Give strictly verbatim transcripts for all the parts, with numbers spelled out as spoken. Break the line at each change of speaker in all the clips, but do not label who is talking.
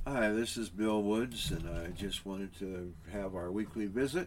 Hi, this is Bill Woods, and I just wanted to have our weekly visit.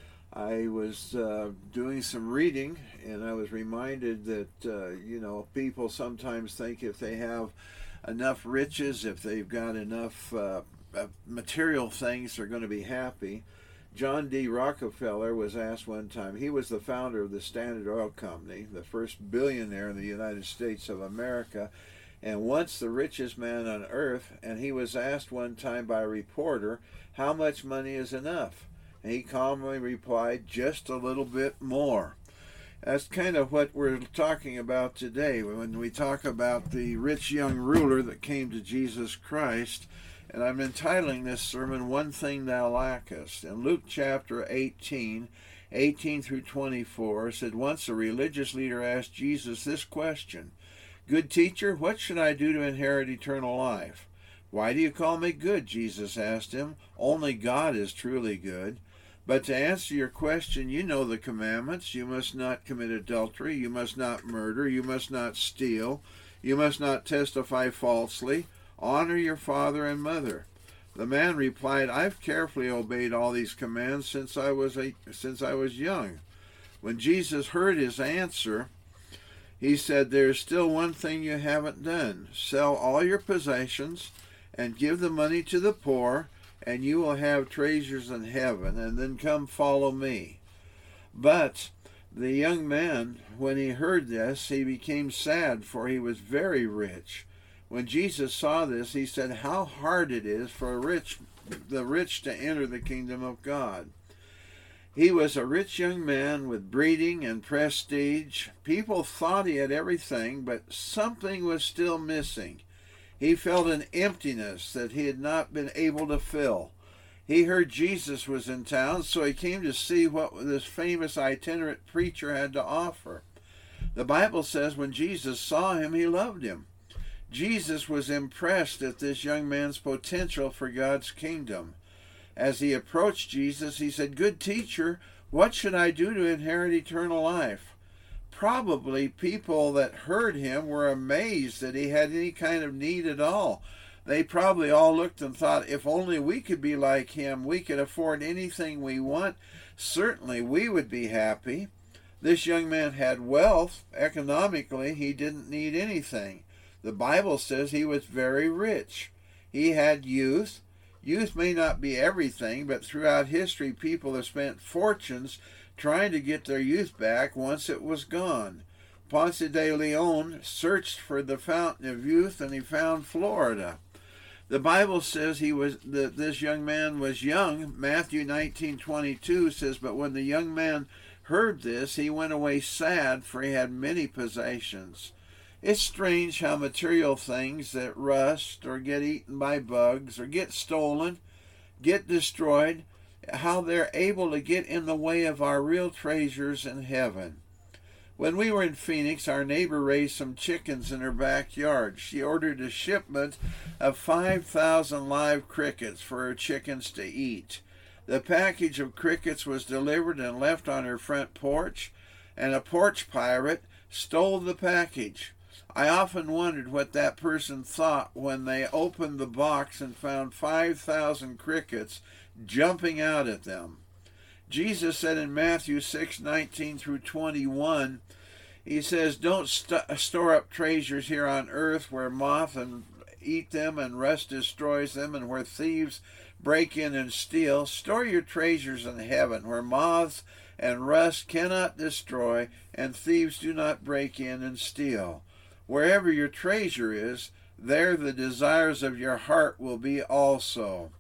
I was uh, doing some reading, and I was reminded that, uh, you know, people sometimes think if they have enough riches, if they've got enough uh, uh, material things, they're going to be happy. John D. Rockefeller was asked one time, he was the founder of the Standard Oil Company, the first billionaire in the United States of America, and once the richest man on earth, and he was asked one time by a reporter, how much money is enough? And he calmly replied, just a little bit more. That's kind of what we're talking about today when we talk about the rich young ruler that came to Jesus Christ. And I'm entitling this sermon, One Thing Thou Lackest. In Luke chapter eighteen, eighteen through twenty-four, said, once a religious leader asked Jesus this question, Good teacher, what should I do to inherit eternal life? Why do you call me good? Jesus asked him. Only God is truly good. But to answer your question, you know the commandments. You must not commit adultery. You must not murder. You must not steal. You must not testify falsely. Honor your father and mother. The man replied, I've carefully obeyed all these commands since I was a, since I was young. When Jesus heard his answer, he said, there's still one thing you haven't done. Sell all your possessions and give the money to the poor, and you will have treasures in heaven, and then come follow me. But the young man, when he heard this, he became sad, for he was very rich. When Jesus saw this, he said, how hard it is for a rich, the rich to enter the kingdom of God. He was a rich young man with breeding and prestige. People thought he had everything, but something was still missing. He felt an emptiness that he had not been able to fill. He heard Jesus was in town, so he came to see what this famous itinerant preacher had to offer. The Bible says when Jesus saw him, he loved him. Jesus was impressed at this young man's potential for God's kingdom. As he approached Jesus, he said, Good teacher, what should I do to inherit eternal life? Probably people that heard him were amazed that he had any kind of need at all. They probably all looked and thought, if only we could be like him, we could afford anything we want, certainly we would be happy. This young man had wealth. Economically, he didn't need anything. The Bible says he was very rich. He had youth. Youth may not be everything, but throughout history, people have spent fortunes trying to get their youth back once it was gone. Ponce de Leon searched for the fountain of youth, and he found Florida. The Bible says he was that this young man was young. Matthew nineteen twenty-two says, But when the young man heard this, he went away sad, for he had many possessions. It's strange how material things that rust or get eaten by bugs or get stolen, get destroyed, how they're able to get in the way of our real treasures in heaven. When we were in Phoenix, our neighbor raised some chickens in her backyard. She ordered a shipment of five thousand live crickets for her chickens to eat. The package of crickets was delivered and left on her front porch, and a porch pirate stole the package. I often wondered what that person thought when they opened the box and found five thousand crickets jumping out at them. Jesus said in Matthew six nineteen through twenty-one, he says, Don't st- store up treasures here on earth where moth and eat them and rust destroys them and where thieves break in and steal. Store your treasures in heaven where moths and rust cannot destroy and thieves do not break in and steal. Wherever your treasure is, there the desires of your heart will be also.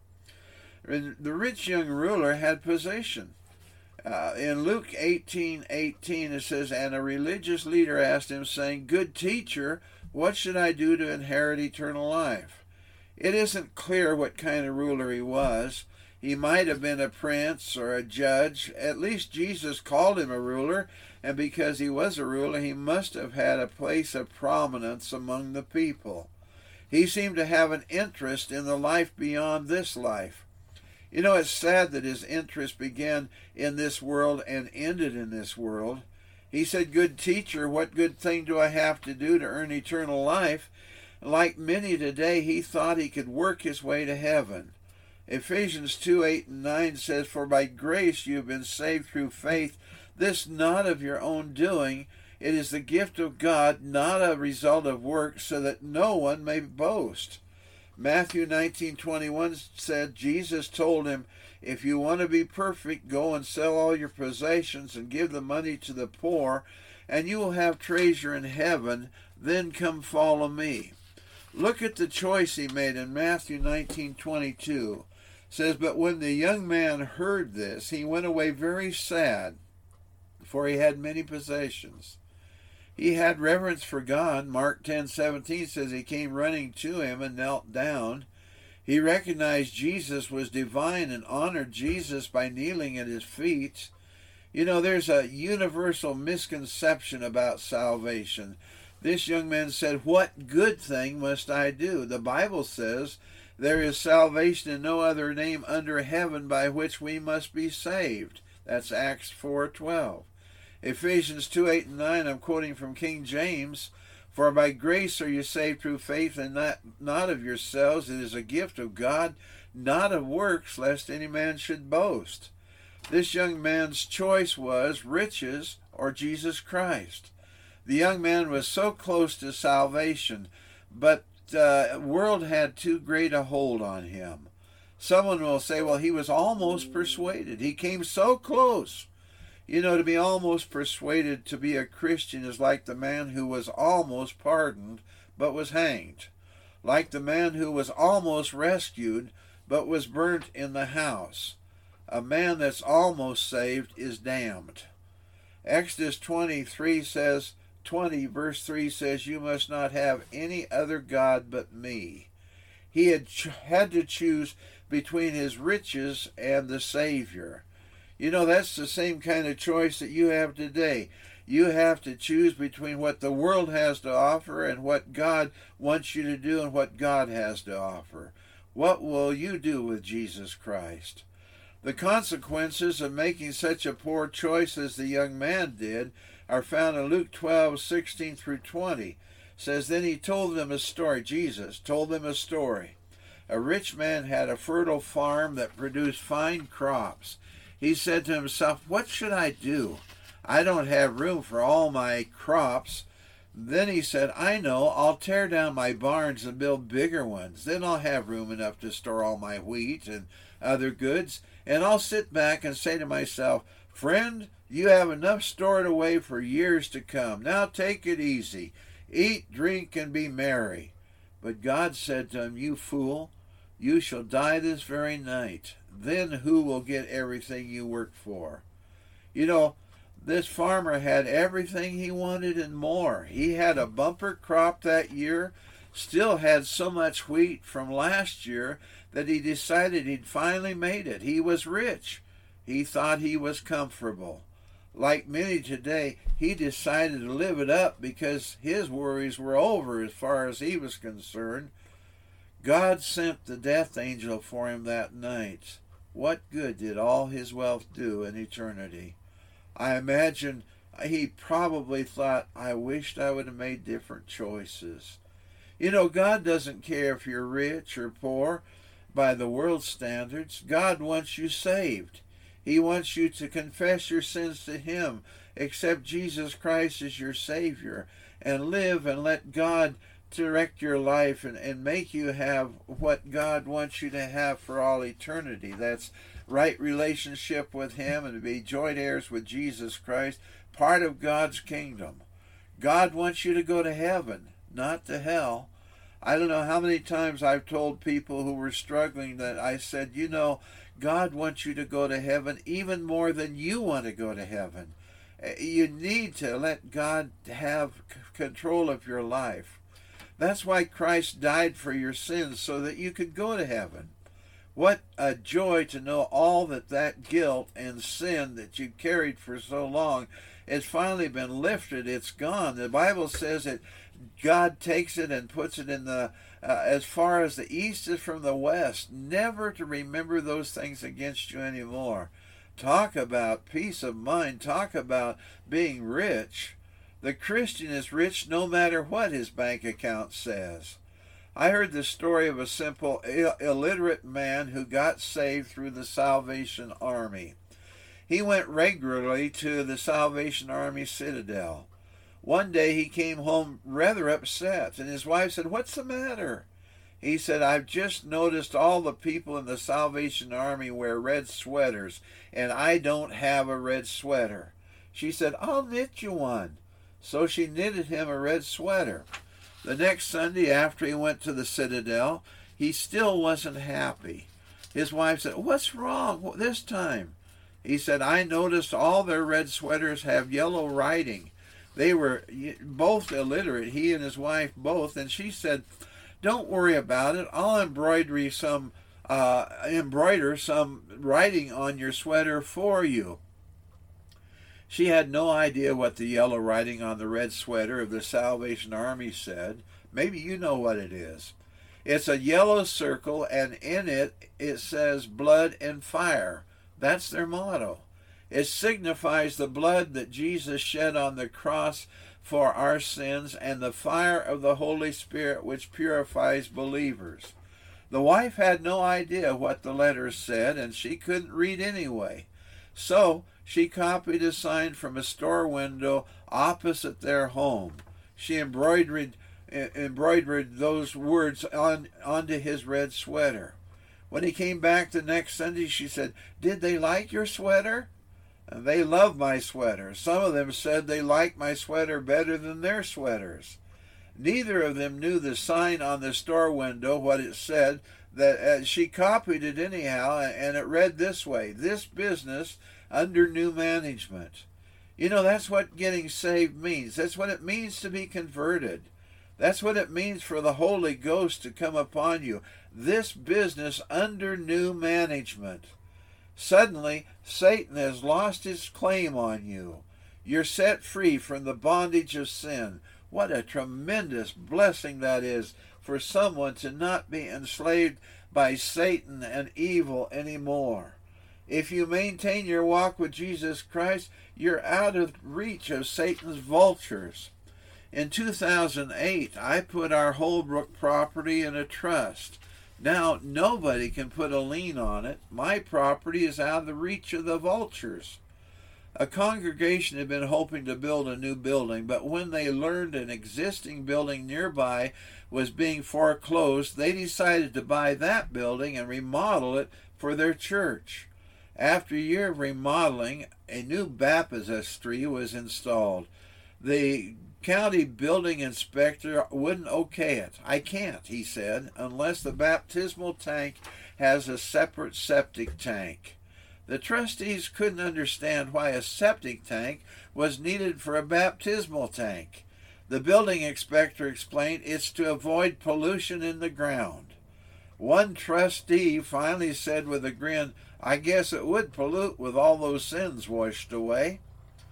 And the rich young ruler had possession. Uh, in Luke eighteen eighteen it says, And a religious leader asked him, saying, Good teacher, what should I do to inherit eternal life? It isn't clear what kind of ruler he was. He might have been a prince or a judge. At least Jesus called him a ruler, and because he was a ruler, he must have had a place of prominence among the people. He seemed to have an interest in the life beyond this life. You know, it's sad that his interest began in this world and ended in this world. He said, Good teacher, what good thing do I have to do to earn eternal life? Like many today, he thought he could work his way to heaven. Ephesians two, eight and nine says, "For by grace you have been saved through faith, this not of your own doing. It is the gift of God, not a result of works, so that no one may boast." Matthew nineteen twenty-one said, Jesus told him, "If you want to be perfect, go and sell all your possessions and give the money to the poor, and you will have treasure in heaven. Then come follow me." Look at the choice he made in Matthew nineteen twenty-two. It says, "But when the young man heard this, he went away very sad, for he had many possessions." He had reverence for God. Mark ten seventeen says he came running to him and knelt down. He recognized Jesus was divine and honored Jesus by kneeling at his feet. You know, there's a universal misconception about salvation. This young man said, "What good thing must I do?" The Bible says there is salvation in no other name under heaven by which we must be saved. That's Acts four twelve. Ephesians two, eight and nine, I'm quoting from King James, "For by grace are you saved through faith, and not, not of yourselves. It is a gift of God, not of works, lest any man should boast." This young man's choice was riches or Jesus Christ. The young man was so close to salvation, but the uh, world had too great a hold on him. Someone will say, well, he was almost persuaded. He came so close. You know, to be almost persuaded to be a Christian is like the man who was almost pardoned but was hanged. Like the man who was almost rescued but was burnt in the house. A man that's almost saved is damned. Exodus twenty-three says, twenty verse three says, "You must not have any other God but me." He had ch- had to choose between his riches and the Savior. You know, that's the same kind of choice that you have today. You have to choose between what the world has to offer and what God wants you to do and what God has to offer. What will you do with Jesus Christ? The consequences of making such a poor choice as the young man did are found in Luke twelve, sixteen through twenty. It says, "Then he told them a story." Jesus told them a story. A rich man had a fertile farm that produced fine crops. He said to himself, "What should I do? I don't have room for all my crops." Then he said, "I know, I'll tear down my barns and build bigger ones. Then I'll have room enough to store all my wheat and other goods. And I'll sit back and say to myself, 'Friend, you have enough stored away for years to come. Now take it easy. Eat, drink, and be merry.' But God said to him, 'You fool, you shall die this very night. Then who will get everything you worked for?'" You know, this farmer had everything he wanted and more. He had a bumper crop that year, still had so much wheat from last year that he decided he'd finally made it. He was rich. He thought he was comfortable. Like many today, he decided to live it up because his worries were over as far as he was concerned. God sent the death angel for him that night. What good did all his wealth do in eternity? I imagine he probably thought, "I wished I would have made different choices." You know, God doesn't care if you're rich or poor by the world's standards. God wants you saved. He wants you to confess your sins to Him, accept Jesus Christ as your Savior, and live and let God direct your life and, and make you have what God wants you to have for all eternity. That's right relationship with Him and to be joint heirs with Jesus Christ, part of God's kingdom. God wants you to go to heaven, not to hell. I don't know how many times I've told people who were struggling that I said, you know, God wants you to go to heaven even more than you want to go to heaven. You need to let God have control of your life. That's why Christ died for your sins, so that you could go to heaven. What a joy to know all that that guilt and sin that you carried for so long has finally been lifted. It's gone. The Bible says that God takes it and puts it in the, uh, as far as the east is from the west, never to remember those things against you anymore. Talk about peace of mind. Talk about being rich. The Christian is rich no matter what his bank account says. I heard the story of a simple, Ill- illiterate man who got saved through the Salvation Army. He went regularly to the Salvation Army Citadel. One day he came home rather upset, and his wife said, "What's the matter?" He said, "I've just noticed all the people in the Salvation Army wear red sweaters, and I don't have a red sweater." She said, "I'll knit you one." So she knitted him a red sweater. The next Sunday after he went to the Citadel, he still wasn't happy. His wife said, "What's wrong this time?" He said, "I noticed all their red sweaters have yellow writing." They were both illiterate, he and his wife both, and she said, "Don't worry about it. I'll embroider some uh, embroider some writing on your sweater for you." She had no idea what the yellow writing on the red sweater of the Salvation Army said. Maybe you know what it is. It's a yellow circle, and in it it says blood and fire. That's their motto. It signifies the blood that Jesus shed on the cross for our sins and the fire of the Holy Spirit which purifies believers. The wife had no idea what the letters said, and she couldn't read anyway. So she copied a sign from a store window opposite their home. She embroidered embroidered those words on onto his red sweater. When he came back the next Sunday, she said, "Did they like your sweater?" "And they love my sweater. Some of them said they liked my sweater better than their sweaters." Neither of them knew the sign on the store window, what it said. That uh, she copied it anyhow, and it read this way: "This business under new management." You know, that's what getting saved means. That's what it means to be converted. That's what it means for the Holy Ghost to come upon you. This business under new management. Suddenly, Satan has lost his claim on you. You're set free from the bondage of sin. What a tremendous blessing that is for someone to not be enslaved by Satan and evil anymore. If you maintain your walk with Jesus Christ, you're out of reach of Satan's vultures. In two thousand eight, I put our Holbrook property in a trust. Now, nobody can put a lien on it. My property is out of the reach of the vultures. A congregation had been hoping to build a new building, but when they learned an existing building nearby was being foreclosed, they decided to buy that building and remodel it for their church. After a year of remodeling, a new baptistry was installed. The county building inspector wouldn't okay it. "I can't," he said, "unless the baptismal tank has a separate septic tank." The trustees couldn't understand why a septic tank was needed for a baptismal tank. The building inspector explained it's to avoid pollution in the ground. One trustee finally said with a grin, "I guess it would pollute with all those sins washed away."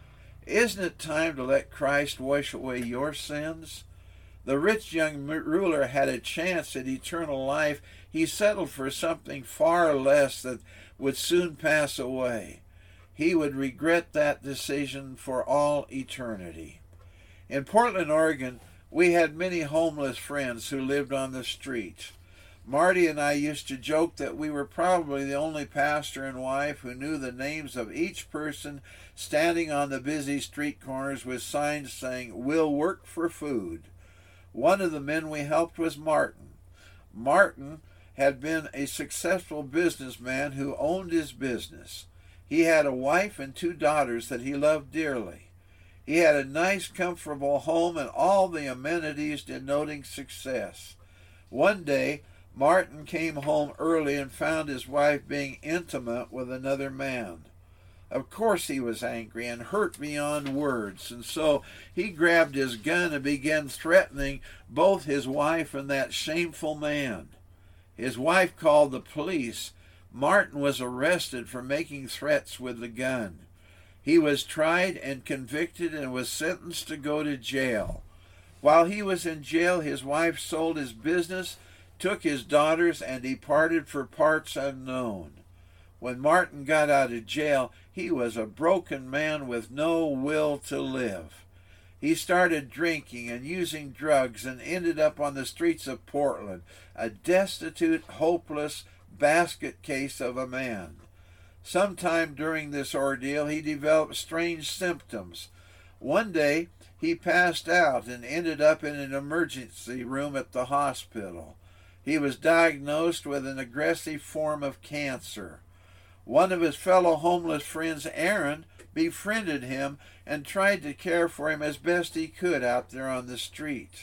Isn't it time to let Christ wash away your sins? The rich young ruler had a chance at eternal life. He settled for something far less that would soon pass away. He would regret that decision for all eternity. In Portland, Oregon, we had many homeless friends who lived on the street. Marty and I used to joke that we were probably the only pastor and wife who knew the names of each person standing on the busy street corners with signs saying, "We'll work for food." One of the men we helped was Martin. Martin had been a successful businessman who owned his business. He had a wife and two daughters that he loved dearly. He had a nice, comfortable home and all the amenities denoting success. One day, Martin came home early and found his wife being intimate with another man. Of course he was angry and hurt beyond words, and so he grabbed his gun and began threatening both his wife and that shameful man. His wife called the police. Martin was arrested for making threats with the gun. He was tried and convicted and was sentenced to go to jail. While he was in jail, his wife sold his business, took his daughters, and departed for parts unknown. When Martin got out of jail, he was a broken man with no will to live. He started drinking and using drugs and ended up on the streets of Portland, a destitute, hopeless basket case of a man. Sometime during this ordeal, he developed strange symptoms. One day, he passed out and ended up in an emergency room at the hospital. He was diagnosed with an aggressive form of cancer. One of his fellow homeless friends, Aaron, befriended him and tried to care for him as best he could out there on the street.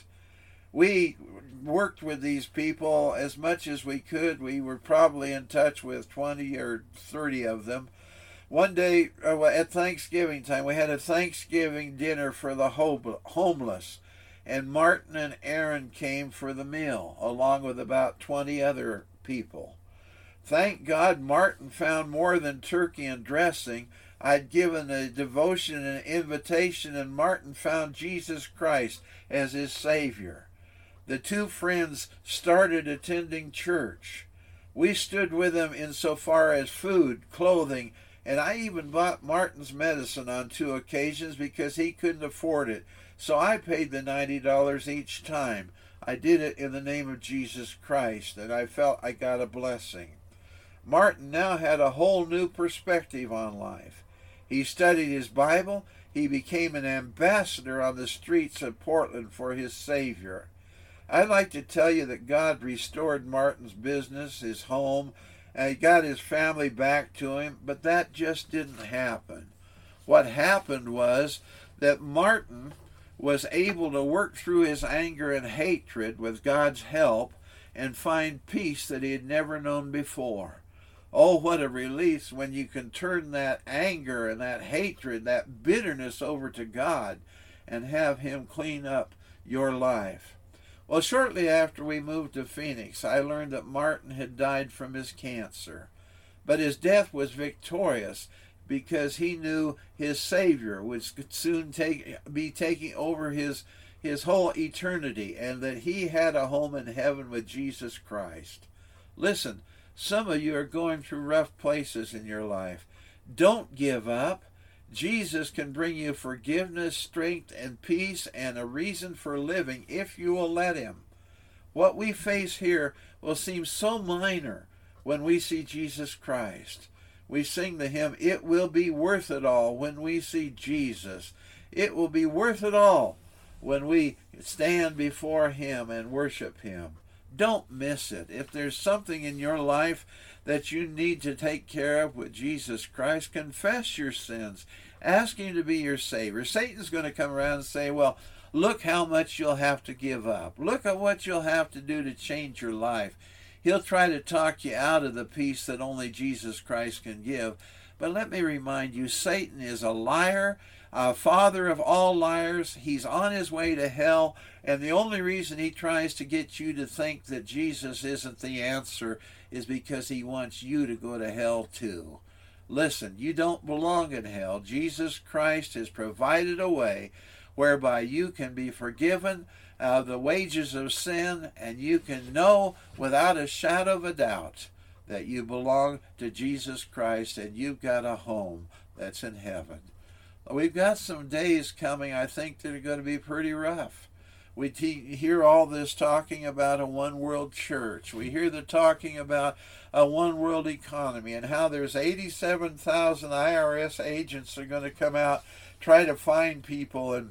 We worked with these people as much as we could. We were probably in touch with twenty or thirty of them. One day uh, at Thanksgiving time, we had a Thanksgiving dinner for the homeless, and Martin and Aaron came for the meal, along with about twenty other people. Thank God Martin found more than turkey and dressing. I'd given a devotion and an invitation, and Martin found Jesus Christ as his Savior. The two friends started attending church. We stood with them insofar as food, clothing, and I even bought Martin's medicine on two occasions because he couldn't afford it. So I paid the ninety dollars each time. I did it in the name of Jesus Christ, and I felt I got a blessing. Martin now had a whole new perspective on life. He studied his Bible. He became an ambassador on the streets of Portland for his Savior. I'd like to tell you that God restored Martin's business, his home, and he got his family back to him, but that just didn't happen. What happened was that Martin was able to work through his anger and hatred with God's help and find peace that he had never known before. Oh, what a release when you can turn that anger and that hatred, that bitterness over to God and have Him clean up your life. Well, shortly after we moved to Phoenix, I learned that Martin had died from his cancer. But his death was victorious because he knew his Savior would soon take, be taking over his, his whole eternity, and that he had a home in heaven with Jesus Christ. Listen, some of you are going through rough places in your life. Don't give up. Jesus can bring you forgiveness, strength, and peace, and a reason for living if you will let Him. What we face here will seem so minor when we see Jesus Christ. We sing the hymn, "It will be worth it all when we see Jesus." It will be worth it all when we stand before Him and worship Him. Don't miss it. If there's something in your life that you need to take care of with Jesus Christ, confess your sins. Ask Him to be your Savior. Satan's going to come around and say, well, look how much you'll have to give up. Look at what you'll have to do to change your life. He'll try to talk you out of the peace that only Jesus Christ can give. But let me remind you, Satan is a liar, a father of all liars. He's on his way to hell, and the only reason he tries to get you to think that Jesus isn't the answer is because he wants you to go to hell too. Listen, you don't belong in hell. Jesus Christ has provided a way whereby you can be forgiven of the wages of sin, and you can know without a shadow of a doubt that you belong to Jesus Christ and you've got a home that's in heaven. We've got some days coming, I think, that are going to be pretty rough. We te- hear all this talking about a one-world church. We hear the talking about a one-world economy and how there's eighty-seven thousand I R S agents that are going to come out, try to find people and,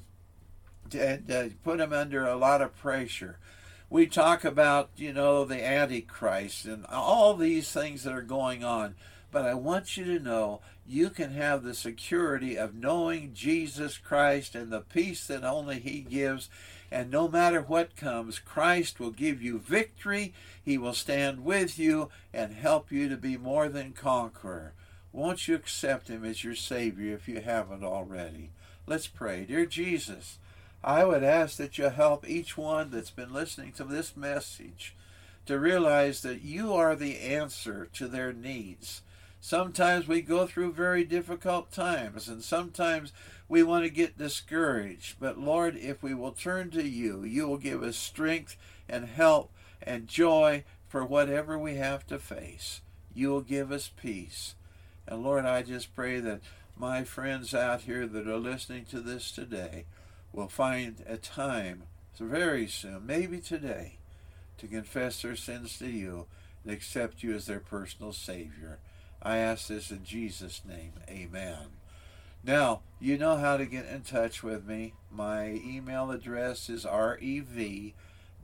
and uh, put them under a lot of pressure. We talk about, you know, the Antichrist and all these things that are going on. But I want you to know you can have the security of knowing Jesus Christ and the peace that only He gives. And no matter what comes, Christ will give you victory. He will stand with you and help you to be more than conqueror. Won't you accept Him as your Savior if you haven't already? Let's pray. Dear Jesus, I would ask that you help each one that's been listening to this message to realize that you are the answer to their needs. Sometimes we go through very difficult times, and sometimes we want to get discouraged. But Lord, if we will turn to you, you will give us strength and help and joy for whatever we have to face. You will give us peace. And Lord, I just pray that my friends out here that are listening to this today will find a time very soon, maybe today, to confess their sins to you and accept you as their personal Savior. I ask this in Jesus' name. Amen. Now, you know how to get in touch with me. My email address is revwmwwoods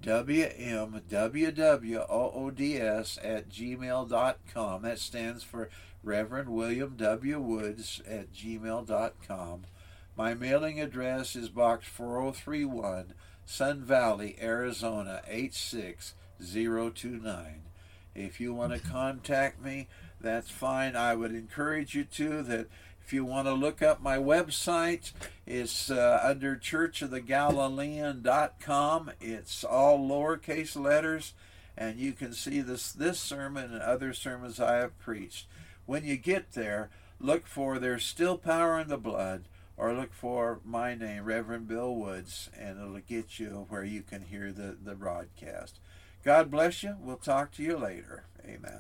at gmail dot com. That stands for Reverend William W. Woods at gmail dot com. My mailing address is Box four oh three one, Sun Valley, Arizona eight six zero two nine. If you want to contact me, that's fine. I would encourage you to that. If you want to look up my website, it's uh, under church of the galilean dot com. It's all lowercase letters, and you can see this, this sermon and other sermons I have preached. When you get there, look for There's Still Power in the Blood, or look for my name, Reverend Bill Woods, and it'll get you where you can hear the, the broadcast. God bless you. We'll talk to you later. Amen.